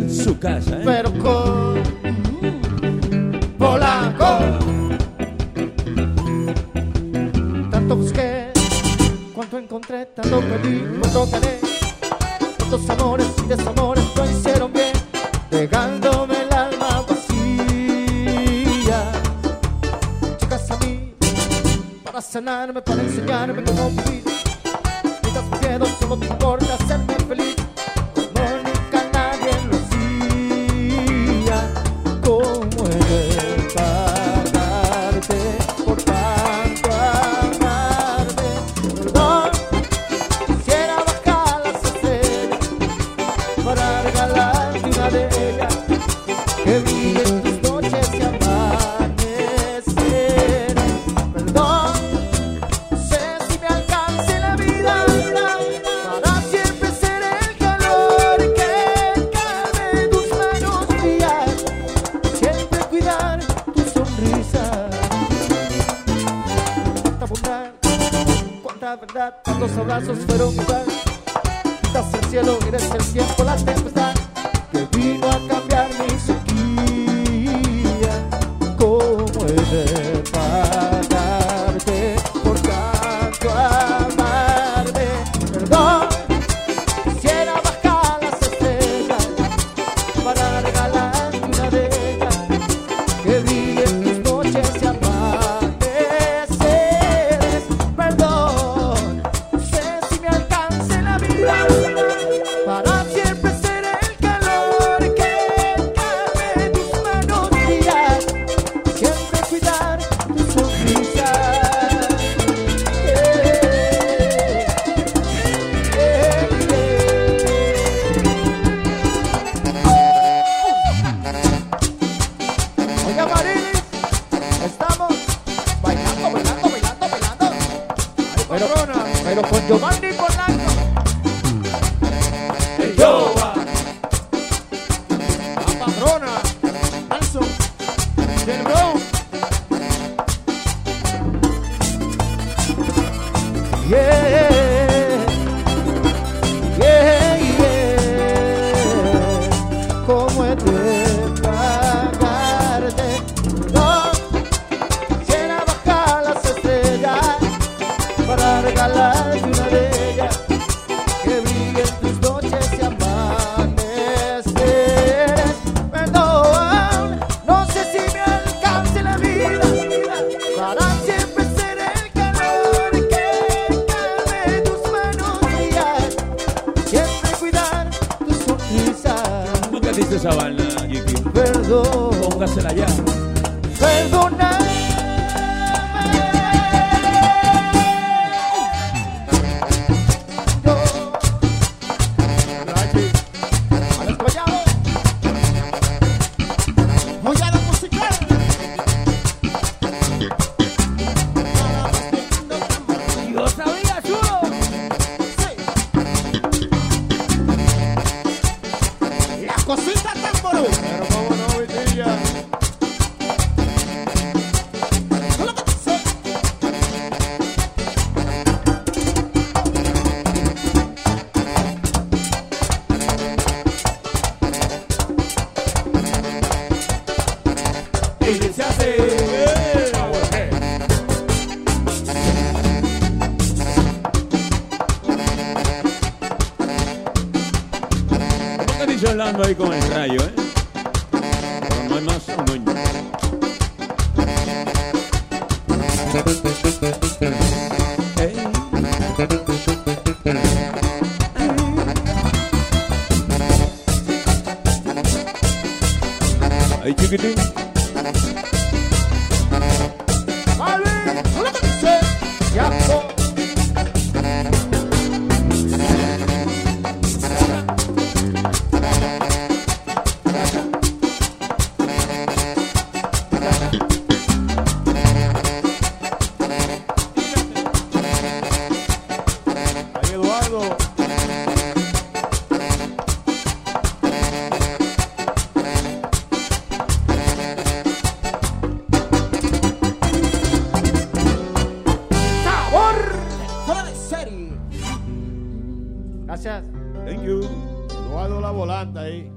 en su casa, ¿eh? Pero con Polanco. Tanto busqué, cuánto encontré, tanto perdí, cuánto gané. Cuántos amores y desamores no hicieron bien, dejándome el alma vacía. Chicas a mí, para sanarme, para enseñarme cómo vivir. Mientras me quedo, solo te importa hacerme feliz. Como nunca nadie lo hacía. ¿Cómo he de pagarte por tanto amarme? Perdón, quisiera bajar las estrellas para regalarte una de ellas, que brille en tus noches y amaneceres. Perdón, no sé si me alcance la vida para siempre ser el calor que calme tus manos frías, siempre cuidar tu sonrisa. Cuánta bondad, cuánta verdad, cuántos abrazos fueron igual. Estás el cielo, eres el tiempo, la tempestad que vino a cambiar mi sequía. ¿Cómo he de pagarte por tanto amarme? Perdón, quisiera bajar las estrellas para regalarte una de ellas, que brille en tus noches y amaneceres. Perdón, no sé si me alcance la vida para siempre ser el calor que calme tus manos frías, siempre cuidar tu sonrisa. Oiga, Marilis, estamos bailando, bailando, bailando, bailando. Pero con Giovanni Polanco. Yoba. La patrona, Nelson, del Bronx. Yeah, yeah, yeah. ¿Cómo he de pagarte? No, quisiera bajar las estrellas para regalarte una de ellas, que brille en tus noches y amaneceres. Perdón, no sé si me alcance la vida para siempre ser el calor que calme tus manos frías, siempre cuidar tu sonrisa. Nunca has visto esa bala, Jiki. Perdón, Póngasela ya. perdóname. Alex Collado, Mollada musical. Yo sabía, chulo. Sí. La cosita tamború. Pero cómo no, Vitilla. Y se hace. ¿Qué ha dicho Orlando ahí con el rayo, eh? Pero no hay más un dueño. Ahí chiquitín. Malvin, lo que dice. Ya, ahí Eduardo. Gracias. Thank you. Eduardo La Volanta ahí.